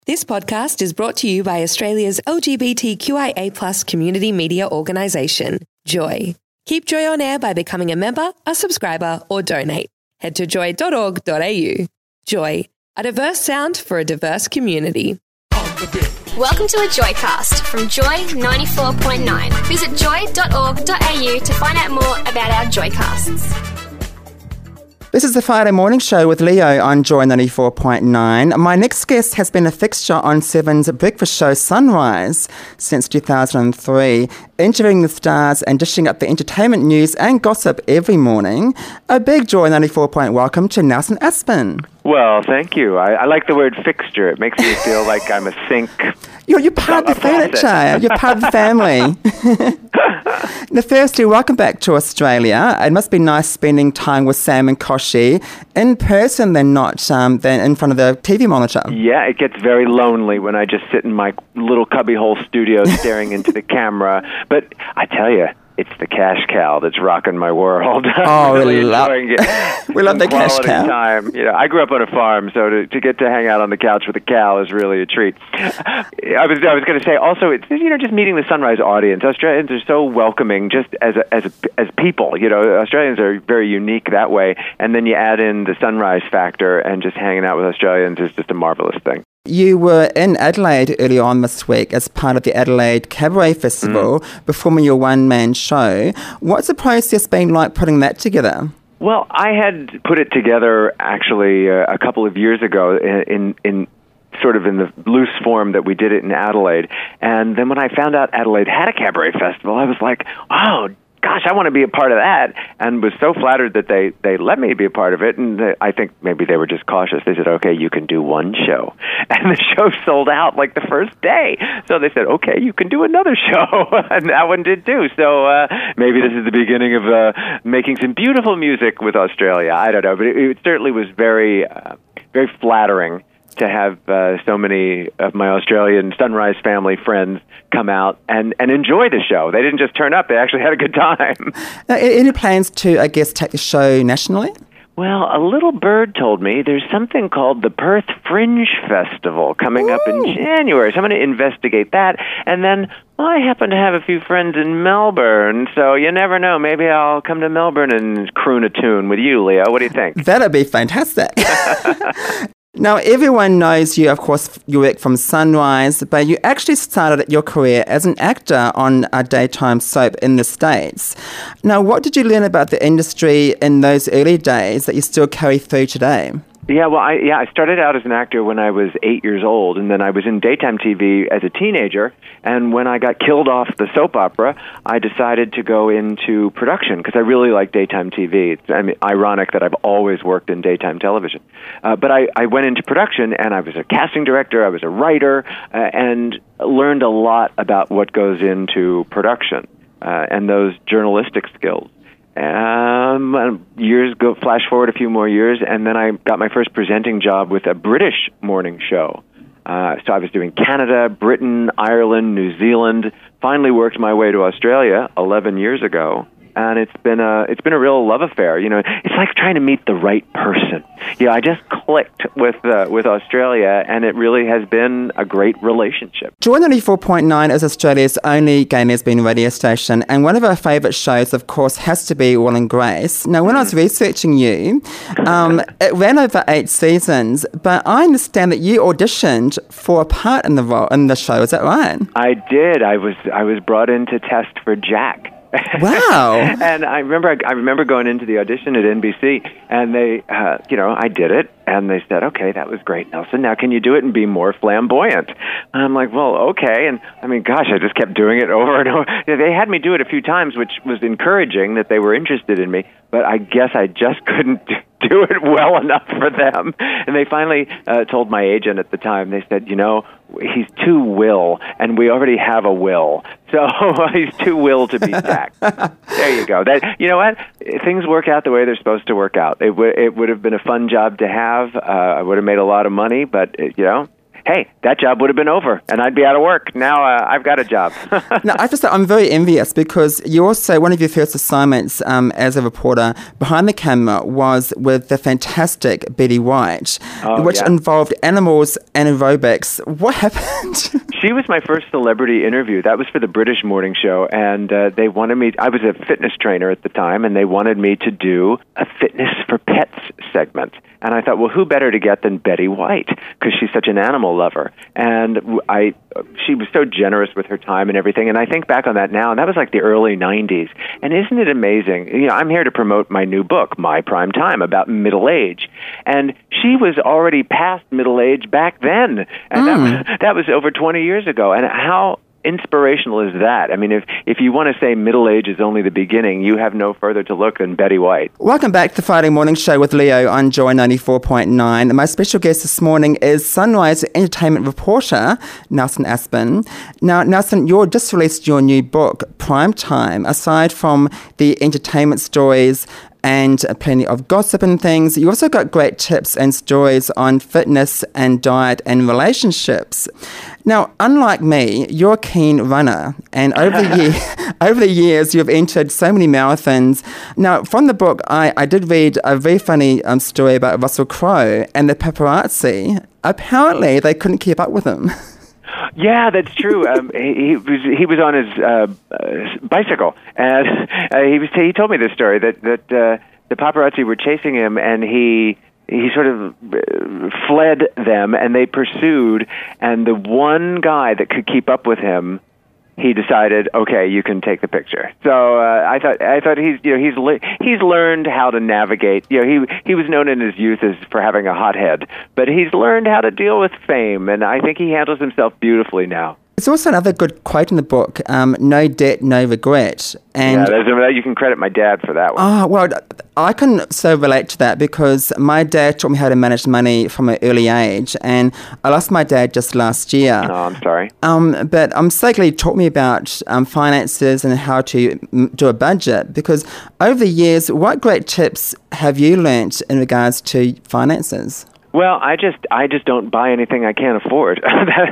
This podcast is brought to you by Australia's LGBTQIA+ community media organisation, Joy. Keep Joy on air by becoming a member, a subscriber, or donate. Head to joy.org.au. Joy, a diverse sound for a diverse community. Welcome to a Joycast from Joy 94.9. Visit joy.org.au to find out more about our Joycasts. This is the Friday Morning Show with Leo on Joy 94.9. My next guest has been a fixture on Seven's breakfast show Sunrise since 2003, interviewing the stars and dishing up the entertainment news and gossip every morning. A big Joy 94 welcome to Nelson Aspin. Well, thank you. I like the word fixture. It makes me feel like I'm a sink. You're part of the furniture. You're part of the family. Now, firstly, welcome back to Australia. It must be nice spending time with Sam and Kochie in person than not than in front of the TV monitor. Yeah, it gets very lonely when I just sit in my little cubbyhole studio staring into the camera. But I tell you, it's the cash cow that's rocking my world. Oh, really we love the cash cow. Time. You know, I grew up on a farm, so to get to hang out on the couch with a cow is really a treat. I was going to say also, it's just meeting the Sunrise audience. Australians are so welcoming, just as people. You know, Australians are very unique that way, and then you add in the Sunrise factor, and just hanging out with Australians is just a marvelous thing. You were in Adelaide earlier on this week as part of the Adelaide Cabaret Festival, performing your one-man show. What's the process been like putting that together? Well, I had put it together actually a couple of years ago in sort of in the loose form that we did it in Adelaide. And then when I found out Adelaide had a cabaret festival, I was like, oh, gosh, I want to be a part of that, and was so flattered that they let me be a part of it. And I think maybe they were just cautious. They said, okay, you can do one show. And the show sold out like the first day. So they said, okay, you can do another show. And that one did too. So maybe this is the beginning of making some beautiful music with Australia. I don't know. But it certainly was very, very flattering to have so many of my Australian Sunrise family friends come out and enjoy the show. They didn't just turn up, they actually had a good time. Any plans to, I guess, take the show nationally? Well, a little bird told me there's something called the Perth Fringe Festival coming up in January, so I'm going to investigate that. And then I happen to have a few friends in Melbourne, so you never know. Maybe I'll come to Melbourne and croon a tune with you, Leo. What do you think? That'd be fantastic. Now, everyone knows you, of course, you work from Sunrise, but you actually started your career as an actor on a daytime soap in the States. Now, what did you learn about the industry in those early days that you still carry through today? Yeah, well, I started out as an actor when I was 8 years old, and then I was in daytime TV as a teenager, and when I got killed off the soap opera, I decided to go into production, because I really like daytime TV. It's ironic that I've always worked in daytime television. But I went into production, and I was a casting director, I was a writer, and learned a lot about what goes into production, and those journalistic skills. Flash forward a few more years, and then I got my first presenting job with a British morning show. So I was doing Canada, Britain, Ireland, New Zealand, finally worked my way to Australia 11 years ago. And it's been a real love affair. You know, it's like trying to meet the right person. I just clicked with Australia, and it really has been a great relationship. Joy 94.9 is Australia's only gay lesbian radio station, and one of our favourite shows, of course, has to be Will and Grace. Now, when I was researching you, it ran over 8 seasons, but I understand that you auditioned for a part in the show. Is that right? I did. I was brought in to test for Jack. Wow! And I remember going into the audition at NBC, and they, I did it, and they said, "Okay, that was great, Nelson. Now, can you do it and be more flamboyant?" And I'm like, "Well, okay." And I mean, gosh, I just kept doing it over and over. They had me do it a few times, which was encouraging that they were interested in me. But I guess I just couldn't do it well enough for them. And they finally told my agent at the time. They said, he's too Will, and we already have a Will. So he's too Will to be Jack. There you go. You know what? Things work out the way they're supposed to work out. It would have been a fun job to have. I would have made a lot of money, but, hey, that job would have been over and I'd be out of work. Now I've got a job. Now, I have to say, I'm very envious because you also, one of your first assignments as a reporter behind the camera was with the fantastic Betty White, which involved animals and aerobics. What happened? She was my first celebrity interview. That was for the British morning show, and they wanted me, I was a fitness trainer at the time, and they wanted me to do a fitness for pets segment. And I thought, well, who better to get than Betty White, because she's such an animal lover. And she was so generous with her time and everything. And I think back on that now, and that was like the early 90s. And isn't it amazing? You know, I'm here to promote my new book, My Prime Time, about middle age. And she was already past middle age back then. And that was over 20 years ago. And how inspirational is that? I mean, if you want to say middle age is only the beginning, you have no further to look than Betty White. Welcome back to the Friday Morning Show with Leo on Joy 94.9. My special guest this morning is Sunrise entertainment reporter, Nelson Aspin. Now, Nelson, you just released your new book, Prime Time. Aside from the entertainment stories and plenty of gossip and things, you also got great tips and stories on fitness and diet and relationships. Now, unlike me, you're a keen runner, and over the years, you've entered so many marathons. Now, from the book, I did read a very funny story about Russell Crowe and the paparazzi. Apparently, they couldn't keep up with him. Yeah, that's true. He was on his bicycle, and he told me this story that the paparazzi were chasing him, and he sort of fled them, and they pursued. And the one guy that could keep up with him, he decided, okay, you can take the picture. So I thought he's learned how to navigate. You know, he was known in his youth for having a hot head, but he's learned how to deal with fame, and I think he handles himself beautifully now. There's also another good quote in the book, no debt, no regret. And you can credit my dad for that one. Oh, well, I can so relate to that because my dad taught me how to manage money from an early age, and I lost my dad just last year. Oh, I'm sorry. But I'm so glad he taught me about finances and how to do a budget, because over the years, what great tips have you learnt in regards to finances? Well, I just don't buy anything I can't afford.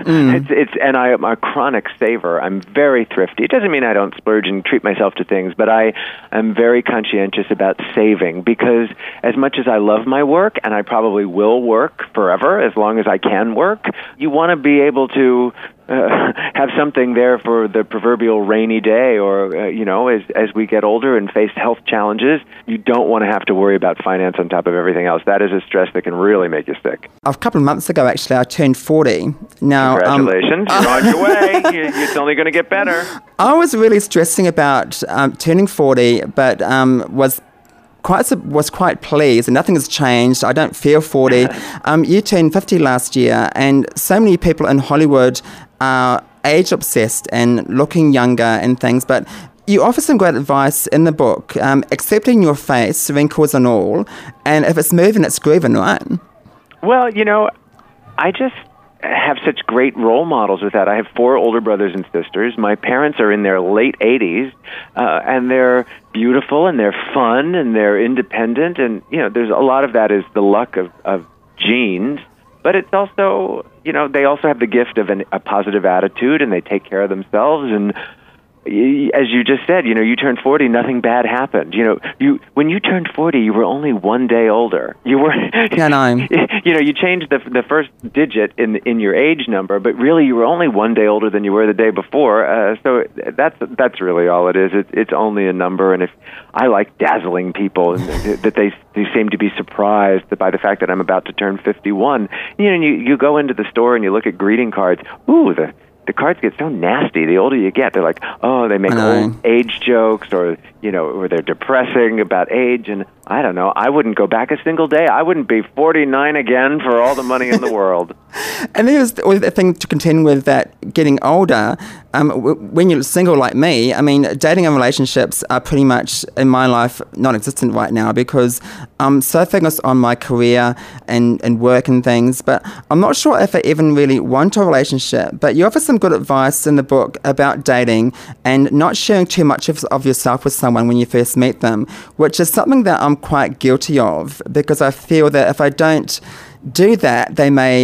And I am a chronic saver. I'm very thrifty. It doesn't mean I don't splurge and treat myself to things, but I am very conscientious about saving, because as much as I love my work, and I probably will work forever as long as I can work, you want to be able to have something there for the proverbial rainy day, or as we get older and face health challenges, you don't want to have to worry about finance on top of everything else. That is a stress that can really make you sick. A couple of months ago, actually, I turned 40. Now, congratulations, you're on your way. It's only going to get better. I was really stressing about turning 40, but was quite pleased, and nothing has changed. I don't feel 40. You turned 50 last year, and so many people in Hollywood are age obsessed and looking younger and things, but you offer some great advice in the book, accepting your face, wrinkles and all, and if it's moving, it's grooving, right? Well, I just have such great role models with that. I have 4 older brothers and sisters. My parents are in their late 80s, and they're beautiful, and they're fun, and they're independent, and, there's a lot of that is the luck of genes, but it's also, they also have the gift of a positive attitude, and they take care of themselves, and as you just said, you turned 40, nothing bad happened. When you turned 40, you were only one day older. You were, you changed the first digit in your age number, but really you were only one day older than you were the day before. So that's really all it is. It's only a number, and if I like dazzling people, and that they seem to be surprised by the fact that I'm about to turn 51. You go into the store and you look at greeting cards. Ooh, the cards get so nasty the older you get. They're like, oh, they make old age jokes, or they're depressing about age, and I don't know. I wouldn't go back a single day. I wouldn't be 49 again for all the money in the world. And there's the thing to contend with, that getting older, when you're single like me, I mean, dating and relationships are pretty much, in my life, non-existent right now, because I'm so focused on my career and work and things, but I'm not sure if I even really want a relationship. But you offer some good advice in the book about dating and not sharing too much of yourself with someone when you first meet them, which is something that I'm quite guilty of, because I feel that if I don't do that, they may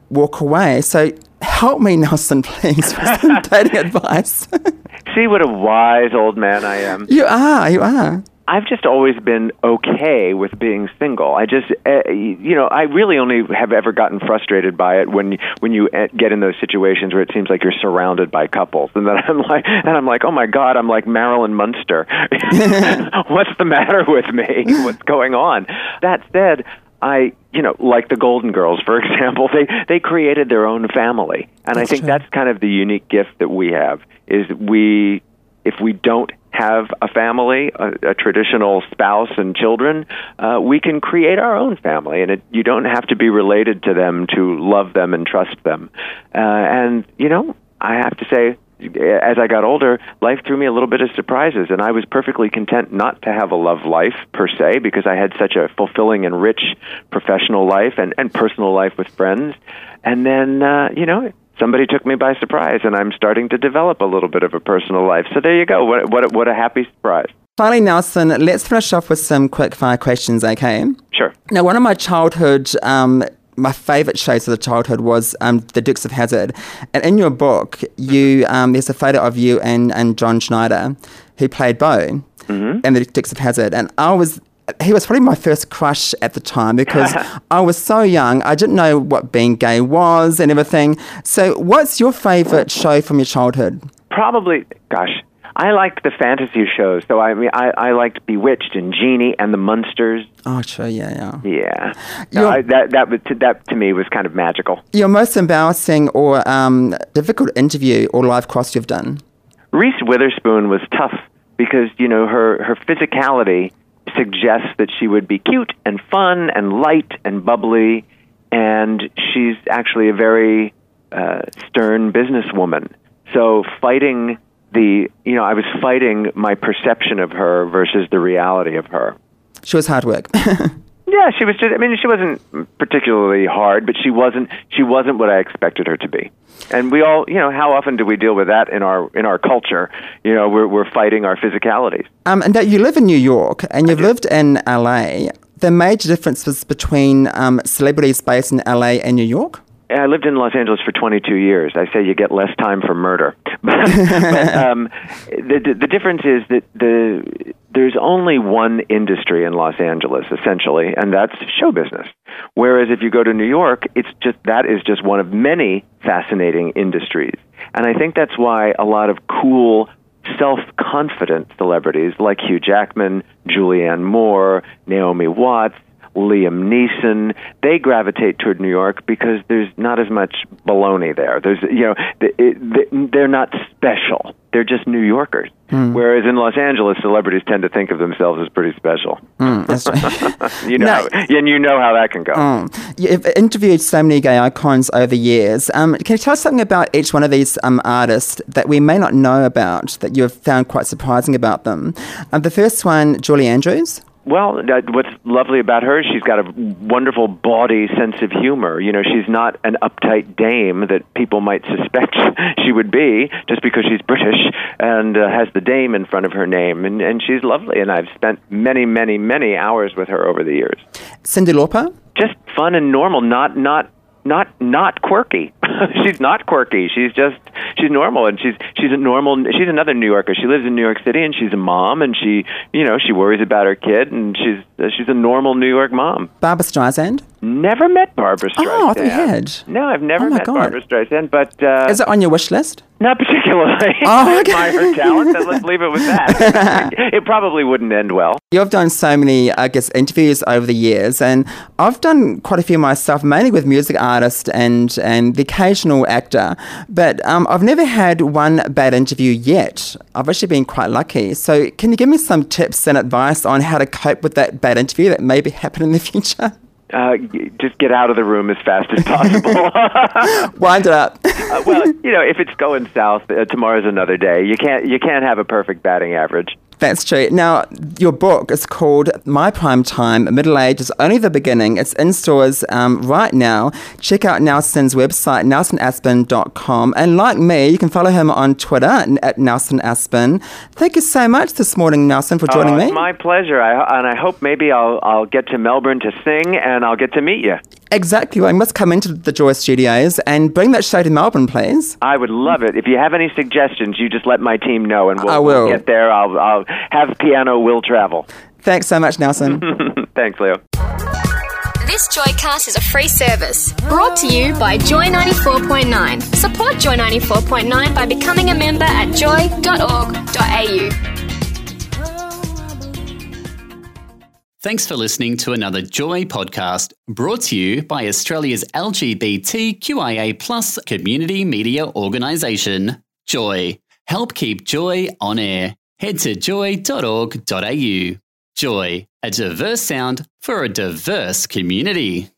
walk away. So help me, Nelson, please, with some dating advice. See what a wise old man I am. You are. I've just always been okay with being single. I just, I really only have ever gotten frustrated by it when you get in those situations where it seems like you're surrounded by couples, and then I'm like, oh my God, I'm like Marilyn Munster. What's the matter with me? What's going on? That said, like the Golden Girls, for example, they created their own family, and I think that's kind of the unique gift that we have. Is if we don't have a family, a traditional spouse and children, we can create our own family, and you don't have to be related to them to love them and trust them. And I have to say, as I got older, life threw me a little bit of surprises, and I was perfectly content not to have a love life per se, because I had such a fulfilling and rich professional life and personal life with friends. And then, somebody took me by surprise, and I'm starting to develop a little bit of a personal life. So there you go. What a happy surprise. Finally, Nelson, let's finish off with some quick-fire questions, okay? Sure. Now, one of my childhood, my favourite shows of the childhood was The Dukes of Hazzard. And in your book, there's a photo of you and John Schneider, who played Beau in The Dukes of Hazzard. And he was probably my first crush at the time, because I was so young. I didn't know what being gay was and everything. So what's your favourite show from your childhood? Probably, I liked the fantasy shows. So I liked Bewitched and Genie and the Munsters. Oh, sure, yeah. Yeah. That to me was kind of magical. Your most embarrassing or difficult interview or live cross you've done? Reese Witherspoon was tough because, her physicality suggests that she would be cute and fun and light and bubbly, and she's actually a very stern businesswoman. So I was fighting my perception of her versus the reality of her. She was hard work. Yeah, she was she wasn't particularly hard, but she wasn't what I expected her to be. And we all, how often do we deal with that in our culture? We're fighting our physicalities. And that you live in New York and you've lived in LA. The major differences between celebrities based in LA and New York? I lived in Los Angeles for 22 years. I say you get less time for murder. But the difference is that there's only one industry in Los Angeles, essentially, and that's show business. Whereas if you go to New York, that is just one of many fascinating industries. And I think that's why a lot of cool, self-confident celebrities like Hugh Jackman, Julianne Moore, Naomi Watts, Liam Neeson, they gravitate toward New York because there's not as much baloney there. They're not special. They're just New Yorkers. Whereas in Los Angeles, celebrities tend to think of themselves as pretty special. That's right. And you know how that can go. You've interviewed so many gay icons over the years. Can you tell us something about each one of these artists that we may not know about, that you've found quite surprising about them? The first one, Julie Andrews. Well, what's lovely about her is she's got a wonderful, bawdy sense of humor. She's not an uptight dame that people might suspect she would be just because she's British and has the dame in front of her name. And she's lovely, and I've spent many, many, many hours with her over the years. Cyndi Lauper? Just fun and normal, not quirky. She's not quirky. She's normal, and she's another New Yorker. She lives in New York City, and she's a mom, and she worries about her kid, and she's a normal New York mom. Barbra Streisand? Never met Barbra Streisand. Oh, I thought you had. No, I've never met Barbra Streisand, but is it on your wish list? Not particularly. Oh, okay. I admire her talent, and let's leave it with that. It probably wouldn't end well. You've done so many, interviews over the years, and I've done quite a few myself, mainly with music artists and the occasional actor, but I've never had one bad interview yet. I've actually been quite lucky. So can you give me some tips and advice on how to cope with that bad interview that may happen in the future? Just get out of the room as fast as possible. Wind it up. Well, if it's going south, tomorrow's another day. You can't have a perfect batting average. That's true. Now, your book is called My Prime Time, Middle Age is Only the Beginning. It's in stores right now. Check out Nelson's website, nelsonaspen.com. And like me, you can follow him on Twitter at Nelson Aspen. Thank you so much this morning, Nelson, for joining me. It's my pleasure. And I hope maybe I'll get to Melbourne to sing and I'll get to meet you. Exactly. Well, you must come into the Joy Studios and bring that show to Melbourne, please. I would love it. If you have any suggestions, you just let my team know, and we'll get there. I'll have piano, will travel. Thanks so much, Nelson. Thanks, Leo. This Joycast is a free service brought to you by Joy 94.9. Support Joy 94.9 by becoming a member at joy.org.au. Thanks for listening to another Joy podcast brought to you by Australia's LGBTQIA+ community media organisation, Joy. Help keep Joy on air. Head to joy.org.au. Joy, a diverse sound for a diverse community.